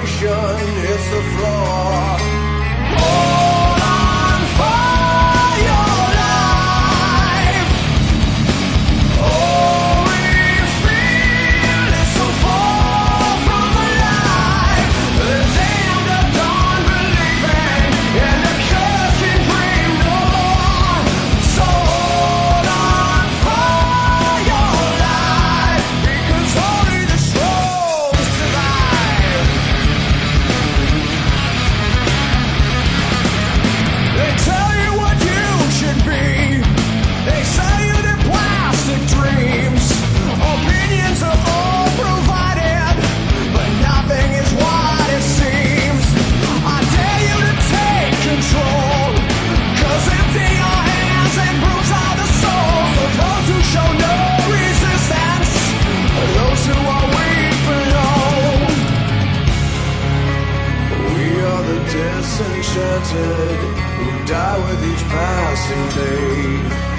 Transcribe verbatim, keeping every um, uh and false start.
ocean hits the floor. Hold on for your life. Oh, we feel it so far from alive. The damned are gone believing, and the cursed can dream no more. So hold on for your life, because only the strong survive. They tell you what you should be. They sell you their plastic dreams. Opinions are all provided, but nothing is what it seems. I dare you to take control, 'cause empty your hands and bruise all the souls of those who show no resistance, those who are weak below. We are the disenchanted who die with each passing day.